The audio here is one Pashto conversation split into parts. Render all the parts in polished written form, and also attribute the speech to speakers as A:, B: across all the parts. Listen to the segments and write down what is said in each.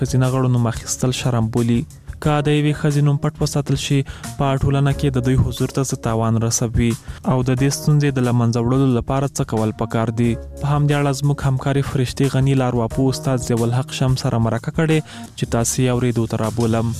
A: ښځینه غړو نوم اخیستل شرم بولي. که د یوې ښځې نوم پټ وساتل شي په ټولنه کې د دوی حضور ته څه تاوان رسوي او د دې ستونزې د له منځه وړلو لپاره څه کول پکار دي. په همدې اړه زموږ همکاري فرشتي غني لارواپو استاد ضیاءالحق شم سره مرکه کړې چې تاسو یې اورېدو ته رابولم.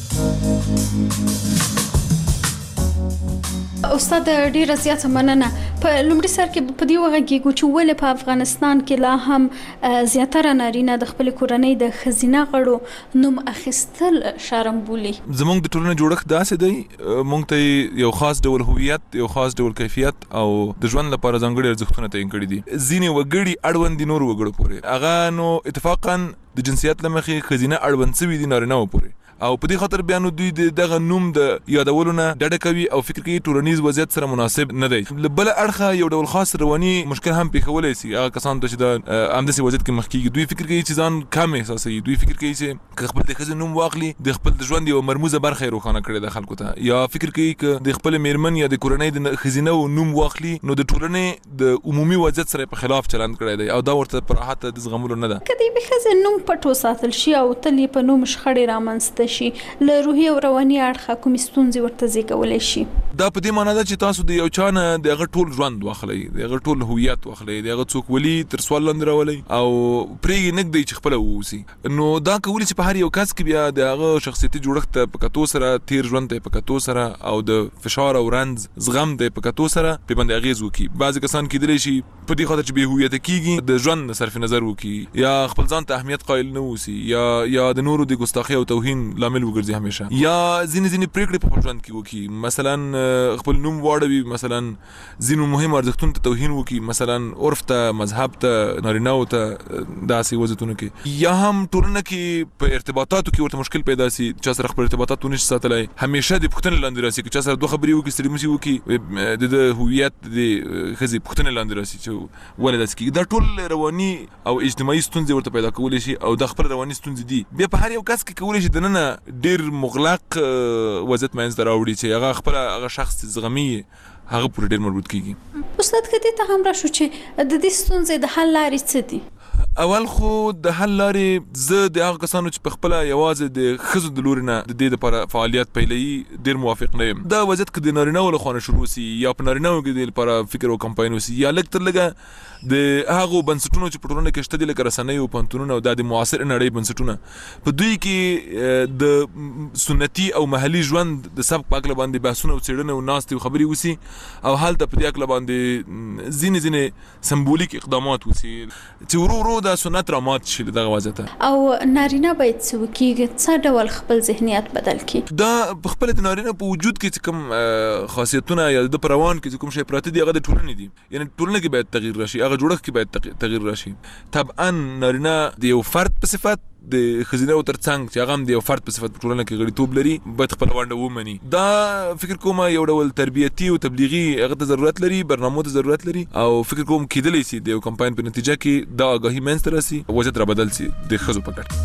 B: استاد ډیره زیاته مننه. په لومړي سر کې په دې وغږیږو چې ولې په افغانستان کې لا هم زیاتره نارینه د خپل کورنۍ د ښځینه غړو نوم اخیستل شرم بولي.
C: زموږ د ټولنې جوړښت داسې دی، موږ ته یو خاص ډول هویت، یو خاص ډول کیفیت او د ژوند لپاره ځانګړي ارزښتونه تعیین کړي دي. ځینې وګړي اړوند دي نور وګړو پورې، هغه نو اتفاقا د جنسیت له مخې ښځینه اړوند شوي دي نارینه‌و پورې، او په دې خاطر بیا نو دوی دغه نوم د یادولو نه ډډه کوي او فکر کوي ټولنیز وضعیت سره مناسب نه دی. له بل اړخه یو ډول خاص رواني مشکل هم پیښولی سي. هغه کسان ته چې د همداسې وضعیت کې مخ کېږي، دوی فکر کوي چې ځان کم احساسوي، دوی فکر کوي چې که خپل د ښځې نوم واخلي د خپل د ژوند یوه مرموزه برخه یې روښانه کړې ده خلکو ته، یا فکر کوي که د خپلې میرمن یا د کورنۍ د ښځینه نوم واخلي نو د ټولنې د عمومي وضعیت سره په خلاف چلند کړی دی او دا ورته په راحت د زغملو نه ده.
B: که د یوې ښځې نوم پټ وساتل شي او تل یې په نوم شخړې رامنځته شي، له روحي او رواني اړخه کومې ستونزې ورته زیږولی شي؟
C: دا په دې معنا ده چې تاسو د یو چا نه د هغه ټول ژوند واخلئ، د هغه ټول هویت واخلئ، د هغه څوک ولي تر سوال لاندې راولئ او پرېږدئ نږدئ چې خپله ووسي. نو دا کولی چې په هر یو کس کې بیا د هغه شخصیتي جوړښت ته په کتو سره، تیر ژوند ته په کتو سره او د فشار او رنځ زغم ته په کتو سره په باندې اغېز وکړي. بعضې کسان کیدلی شي په دې خاطر چې بې هویته کېږي د ژوند صرف نظر وکړي، یا خپل ځان ته اهمیت قایل نه اوسي، یا د نورو د ګستاخۍ او توهین لامل وګرځي همیشه، یا ځینې پرېکړې په خپل ژوند کې وکړي، مثلا خپل نوم واړوي، مثلا ځینو مهم ارزښتونو ته توهین وکړي، مثلا عرف ته، مذهب ته، نارینه‌و ته، داسې وضعیتونو کې، یا هم ټولنه کې په ارتباطاتو کې ورته مشکل پیدا سي، چا سره خپل ارتباطات ونشي ساتلی، همیشه د پوښتنې لاندې راسي که چا سره دوه خبرې وکړي ستړي مشي وکړي د هویت د ښځې پوښتنې لاندې راسي چې ولې داسې کېږي. دا ټول رواني او اجتماعي ستونزې ورته پیدا کولی شي او دا خپل رواني ستونزې دي. بیا په هر یو کس کې کولی شي دننه ډېر مغلق وضعیت منځ ته راوړي چې هغه خپله هغه شخص زغمي هغه پورې ډېر مربوط کېږي.
B: استاد که دې ته هم راشو چې د دې ستونزې د حل لارې څه دي؟
C: اول خو د حل لارې زه د هغه کسانو چې په خپله یوازې د ښځو د لورې نه د دې دپاره فعالیت پیلوي ډېر موافق نه یم. دا وضعیت که د نارینه‌و له خوا نه شروع سي یا په نارینه‌و کې د لپاره فکر او کمپاین وسي، یا لږ تر لږه د هغو بنسټونو چې په ټولنه کې شته دي لکه رسنۍ او پوهنتونونه او دا د معاصر نړۍ بنسټونه، په دوی کې د سنتي او محلي ژوند د سبک په هکله باندې بحثونه او څېړنې او ناستې او خبرې وسي او هلته په دې هکله باندې ځینې سمبولیک اقدامات وسي چې ورو ورو دا سنت رامات شي له دغه وضعیته.
B: او نارینه باید څه وکړي، څه ډول خپل ذهنیت بدل کړي؟
C: دا په خپله د نارینه په وجود کې چې کوم خاصیتونه یا د په روان کې چې کوم شی پراته دي هغه د ټولنې دي، یعنې ټولنه کې باید تغییر راشي، هغه جوړښت کې باید تغییر راشي. طبعا نارینه د یو فرد په صفت د ښځینه‌و تر څنګ چې هغه هم د یو فرد په صفت په ټولنه کې غړیتوب لري باید خپله ونډه ومني. دا فکر کوم یو ډول تربیتي او تبلیغي هغه ته ضرورت لري، برنامو ته ضرورت لري او فکر کوم کېدلی سي د یو کمپاین په نتیجه کې دا آګاهي منځته راسي، وضعیت رابدل سي د ښځو په ګټه.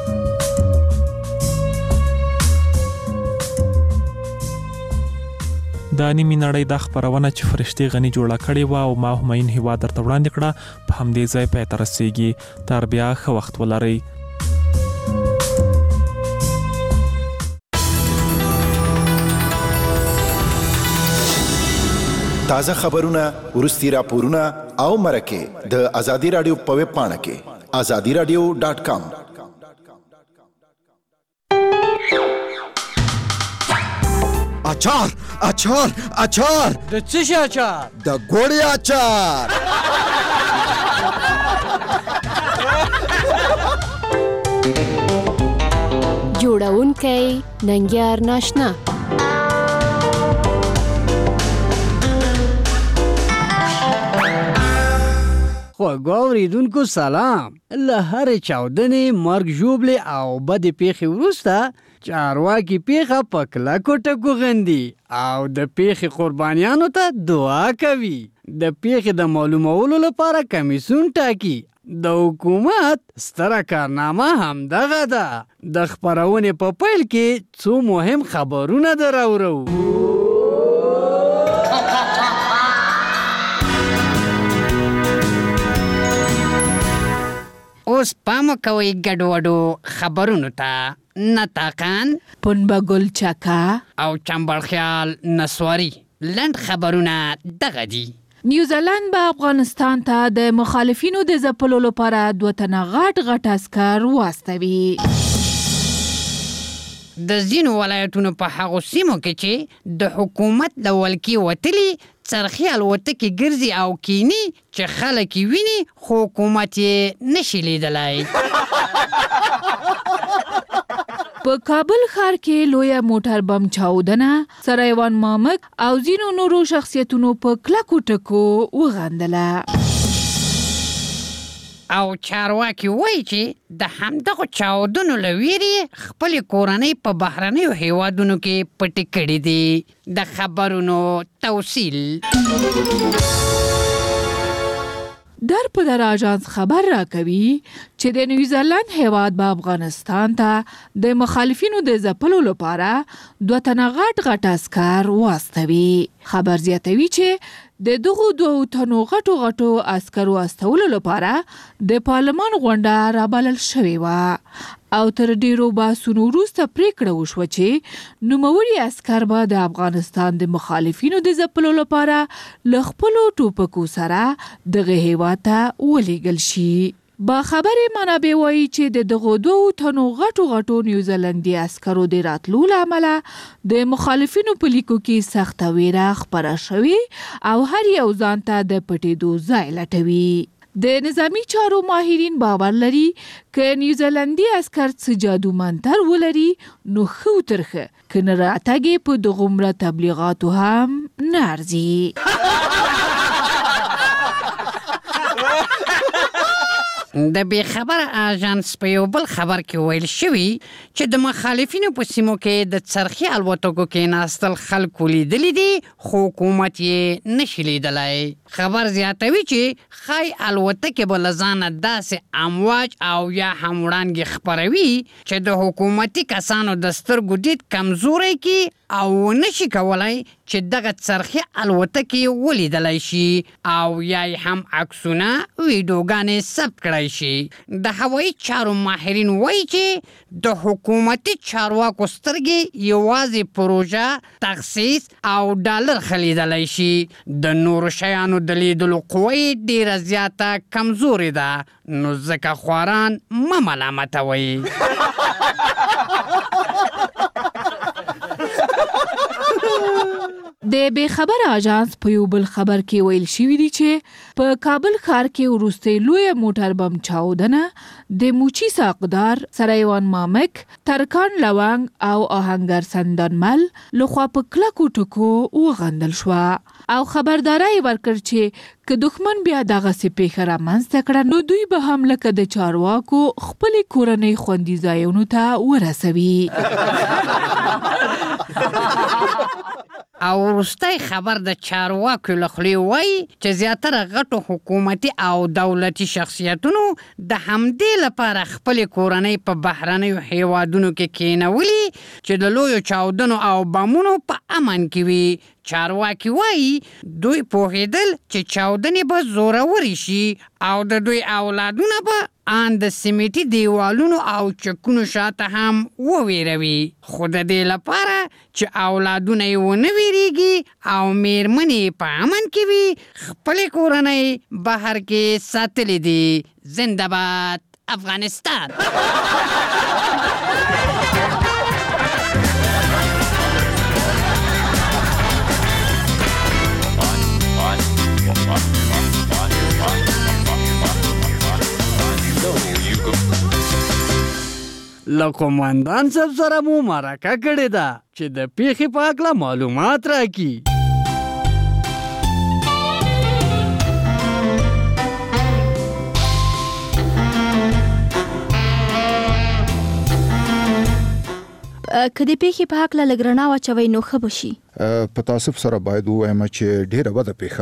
A: دا نیمې نړۍ دا خپرونه چې فرشتي غني جوړه کړې وه او ما همایون هیواد درته وړاندې کړه په همدې ځای پای ته رسېږي. تر بیا ښه وخت ولرئ.
D: تازه خبرونه، وروستي راپورونه او مرکې د ازادي رادیو په ویب پاڼه کې azadiradio.com.
E: اچار اچار اچار
F: د څه شي اچار؟
E: د ګوړې اچار.
G: جوړونکی ننګیار ناشنا.
F: خوږو اوریدونکو سلام. له هرې چاودنې، مرګ ژوبلې او بدې پیښې وروسته چارواکي پیښه په کلکو ټکو غندي او د پیښې قربانیانو ته دعا کوي. د پیښې د معلومولو لپاره کمیسیون ټاکي. د حکومت ستره کارنامه همدغه ده. د خپرونې په پیل کې څو مهم خبرونه دراوړو. اوس پام کوئ ګډوډو خبرونو ته نطاقان
H: پنبه ګل چکا
F: او چمبړ خیال نسواري لنډ خبرونه دغه دي.
H: نیوزیلند به افغانستان ته د مخالفینو د ځپلو لپاره 2 تنه غټ عسکر واستوي.
F: د ځینو ولایتونو په هغو سیمو کې چې د حکومت د ولکې وتلي څرخي الوتکې ګرځي او کینی چې خلک یې ویني خو حکومت یې نشي لیدلی.
H: په کابل ښار کې لویه موټر بم چاودنه سرایوان مامک او ځینو نورو شخصیتونو په کلکو ټکو وغندله.
F: او چارواکي وایي چې د همدغو چاودنو له ویرې خپلې کورنۍ په بهرنیو هیوادونو کې پټې کړې دي. د خبرونو توصیل
H: په در آژانس خبر راکوي چې د نیوزیلند هیواد به افغانستان ته د مخالفینو د ځپلو لپاره 2 تنه غټ عسکر واستوي. خبر زیاتوي چې د دغو 2 تنو غټو عسکرو استولو لپاره د پارلمان غونډه رابلل شوې وه او تر ډیرو بحثونو وروسته پریکړه وشوه چې نوموړي عسکر به د افغانستان د مخالفینو د ځپلو لپاره له خپلو ټوپکو سره دغه هیواد ته ولیږل شي. با خبرې منابع وایي چې د دغو 2 تنو غټو نیوزیلندي عسکرو د راتلو له امله د مخالفینو په لیکو کې سخته ویره خپره شوې او هر یو ځان ته د پټېدو ځای لټوي. د نظامی چارو ماهرین باور لري که نیوزیلندي عسکر څه جادو منتر ولري نو خو ترخه که نه راتګ په دغومره تبلیغاتو هم نه ارزي.
F: د بې خبره آژانس په یو بل خبر کې ویل شوي چې د مخالفینو په سیمو کې د څرخي الوتکو کې ناستل خلکو لیدلی دي خو حکومت یې نشي لیدلی. خبر زیاتوي چې ښایي الوتکې به له ځانه داسې امواج او یا هم وړانګې خپروي چې د حکومتي کسانو د سترګو دید کمزوری کړي او نشي کولای چې دغه څرخي الوتکې ولیدلی شي او یا هم عکسونه ویډیوګانې ثبت کړی شي. د هوایي چارو ماهرین وایي چې د حکومتي چارواکو سترګې یوازې پروژه تخصیص او ډالر خلیدلی شي. د نورو شیانو د لیدلو قوه یې ډیره زیاته کمزورې ده نو ځکه خواران مه ملامتوئ.
H: د بې خبر آژانس په یو بل خبر کې ویل شوي دي چې په کابل ښار کې وروستۍ لویه موټر بم چاودنه د موچي ساقدار سرایوان مامک، ترکان لونګ او آهنګر سندانمل لخوا په کلکو ټکو وغندل شوه او خبرداری ورکړ چې که دښمن بیا دغسې پیښه رامنځته کړه نو دوی به هم لکه د چارواکو خپلې کورنۍ خوندي ځایونو ته ورسوي.
F: او وروستی خبر د چارواکو له خولې وایي چې زیاتره غټو حکومتي او دولتي شخصیتونو د همدې لپاره خپلې کورنۍ په بهرنیو هیوادونو کې کینولي چې د لویو چاودنو او بمونو په امن کې وي. چارواکي وایي دوی پوهېدل چې چاودنې به زورورې شي او د دوی اولادونه به ان د سیمټي دیوالونو او چکونو شاته هم وویروي خو د دې لپاره چې اولادونه یې ونه ویریږي او میرمنې په امن کې وي خپلې کورنۍ بهر کې ساتلې دي. زنده باد افغانستان. له قومندان صاحب سره مو مرکه کړې ده چې د پیښې په هکله معلومات راکړي.
I: که د پیښې په هکله لږ رڼا واچوئ نو ښه به شي.
J: په تاسف سره باید ووایم چې ډیره بده پیښه وه.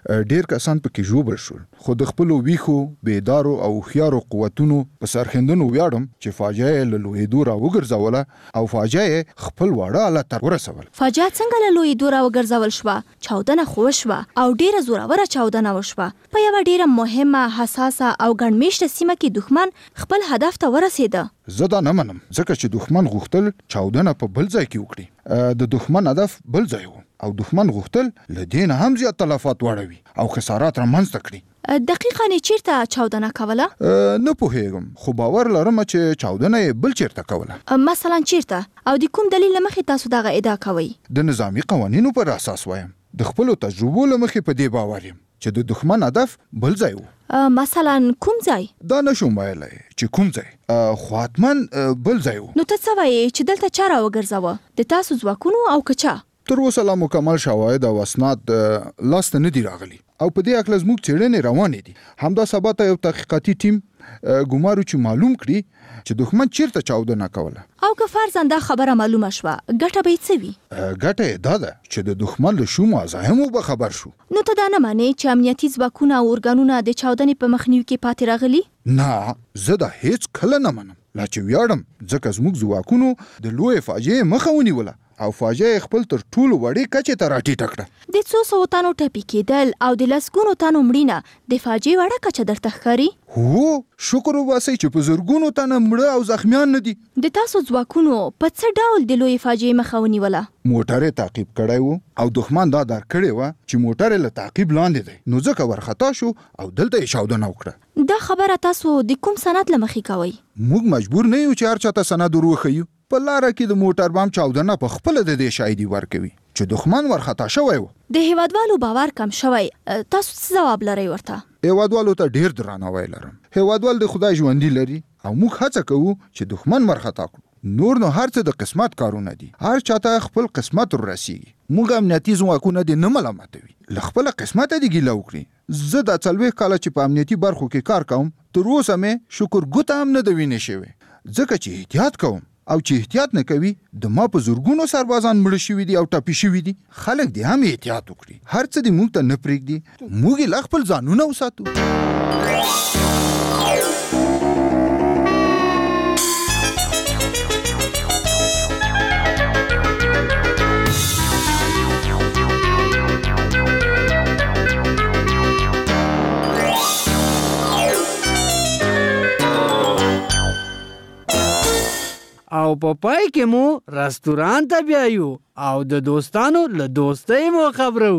J: ډیر کسان پکې ژوبل شول خو د خپلو ویښو بیدارو او هوښیارو قوتونو په سرښندنو ویاړم چې فاجعه یې له لویېدو راوګرځوله او فاجعه یې خپل واړه حالت ته ورسول.
I: فاجعه څنګه له لویېدو راوګرځول شوه؟ چاودنه خو وشوه او ډیره زوروره چاودنه وشوه. په یوه ډیره مهمه، حساسه او ګڼمېشته سیمه کې دښمن خپل هدف ته ورسېده.
J: زه دا نه منم ځکه چې دښمن غوښتل چاودنه په بل ځای کې وکړي. د دښمن هدف بل ځای و او دښمن غوښتل له دې نه هم زیات تلفات واړوي او خسارات رامنځته کړي.
I: دقیقاً یې چیرته چاودنه کوله؟
J: نه پوهېږم خو باور لرم چې چاودنه یې بل چیرته کوله.
I: مثلا چیرته؟ او د کوم دلیل له مخې تاسو دغه ادعا کوئ؟
J: د نظامي قوانینو پر اساس وایم. د خپلو تجربو له مخې په دې باور یم چې د دښمن هدف بل ځای و.
I: مثلا کوم ځای؟
J: دا نشم ویلی چې کوم ځای، خو حتماً بل ځای و.
I: نو ته څه وایې چې دلته چا راوګرځوه؟ د تاسو ځواکونو او که چا؟
J: تر اوسه لا مکمل شواهد او اسناد لاسته نه دي راغلي او په دې هکله زموږ څېړنې روانې دي. همدا سبا ته یو تحقیقاتي ټیم ګمارو چې معلوم کړي چې دښمن چیرته چاودنه کوله.
I: او که فرضاً دا خبره معلومه شوه ګټه به یې څه وي؟
J: ګټه یې دا ده چې د دښمن له شومو عزایمو به خبر شو.
I: نو ته دا نه منې چې امنیتي ځواکونه او ارګانونه د چاودنې په مخنیوي کې پاتې راغلي؟
J: نه، زه دا هیڅ کله نه منم. لا چې ویاړم ځکه زموږ ځواکونو د لویې فاجعې مخه ونیوله او فاجعه یې خپل تر ټولو وړې کچې ته راټیټه کړه.
I: د 200 تنو ټپي کېدل او د لسګونو تنو مړینه د فاجعې وړه کچه درته ښکاري؟
J: هو، شکر وباسئ چې په زرګونو تنه مړه او زخمیان نه دي.
I: د تاسو ځواکونو په څه ډول د لویې فاجعې مخه ونیوله؟
J: موټر یې تعقیب کړی و او دښمن دا درک کړې وه چې موټر یې له تعقیب لاندې دی، نو ځکه ورخطا شو او دلته یې چاودنه وکړه.
I: دا خبره تاسو د کوم سند له مخې کوئ؟
J: موږ مجبور نه یو چې هر چاته سند ور وښیو. په لاره کې د موټر بام چاودنه په خپله د دې شاهدي ورکوي چې دښمن ورخطا شوی و.
I: د هیوادوالو باور کم شوی، تاسو څه ځواب لرئ ورته؟
J: هیوادوالو ته ډیر درناوی لرم. هیوادوال د خدای ژوندي لري او موږ هڅه کوو چې دښمن ورخطا کړو. نور نو هر څه د قسمت کارونه دي، هر چاته خپل قسمت ورسیږي. موږ امنیتي ځواکونه دې نه ملامتوي، له خپله قسمته دې ګیله وکړي. زه دا 40 کاله چې په امنیتي برخو کې کار کوم تر اوسه مې شکر ګوته هم نه ده وینې شوې، ځکه چې احتیاط کوم او چې احتیاط نه کوي د ما په زرګونو سربازان مړه شوي دي او ټپي شوي دي. خلک دې هم احتیاط وکړي، هر څه دې موږ ته نه پرېږدي، موږ یې لا خپل ځانونه وساتو.
F: او په پای کې مو رستوران ته بیایو او د دوستانو له دوستۍ مو خبرو.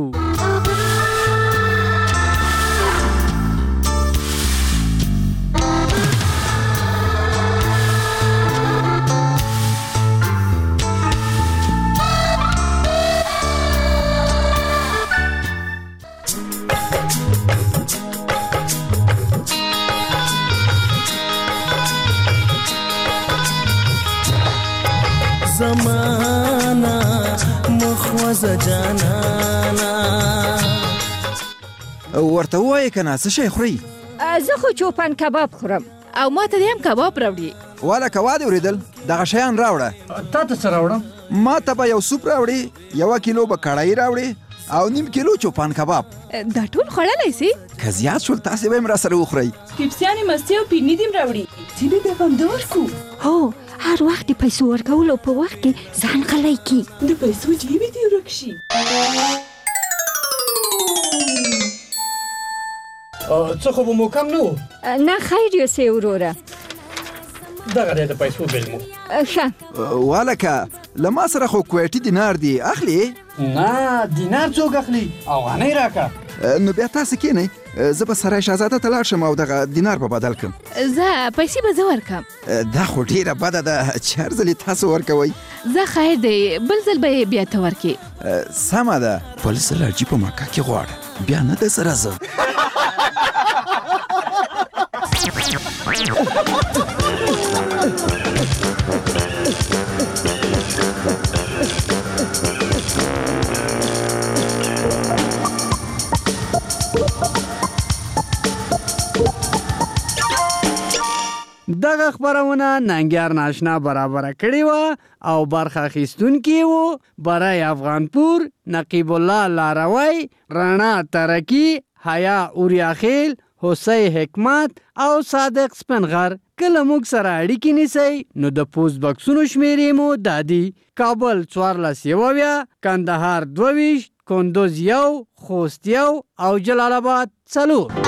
K: زمانہ مخوز جانانا
E: ورته وایې که نه څه شی خورئ؟
L: زه خو چوپان کباب خورم
H: او ما ته دې هم کباب راوړي.
E: واله که وا دې اورېدل دغه شیان راوړه.
F: تا ته څه راوړم؟
E: ما ته به یو سوپ راوړي، 1 کیلو به کړایي راوړي او 1.5 کیلو چوپان کباب.
H: دا ټول خوړلی سي؟
E: که زیات شول تاسې به یې راسره وخورئ.
L: ټپسیانې مستې او پیني دې م راوړي. ځینې ته به همدا ورکو.
I: هو، هر وخت د پیسو ورکولو په وخت کې ځان غلی کی.
L: د پیسو جیبې دې ورک شي.
F: څه خو به مو کم نه و؟
L: نه خیر یوسې وروره.
F: دغه دی د پیسو بیل مو.
L: ښه
E: واله که له ما سره خو کویټي دینار دی، اخلي؟
F: نه، دینار څوک اخلي؟ افغانۍ راکړه.
E: نو بیا تاسو کینئ، زه به سرای شهزاده ته لاړ شم او دغه دینار په بدل کړم.
H: زه پیسې به زه ورکم.
E: دا خو ډیره بده ده چې هر ځل تاسو ورکوئ.
H: زه خیر دی، بل ځل به یې بیا ته ورکې.
E: سمه ده، پولیس لارجي په مکه کې غواړه، بیا نه ده سره زه.
F: دغه خبرونه ننګیار ناشنا برابر کړی و او برخه اخیستونکي وو برای افغانپور، نقیب الله لاروی، رانا ترکی، حیا اوریاخیل، حسی حکمت او صادق سپنغر. کله موږ سره اړیکې نیسئ نو د پوسټ بکسونو شمیرې مو دادي: کابل 1400، کندهار 22، کندوز 1، خوست 1 او جلال آباد 4.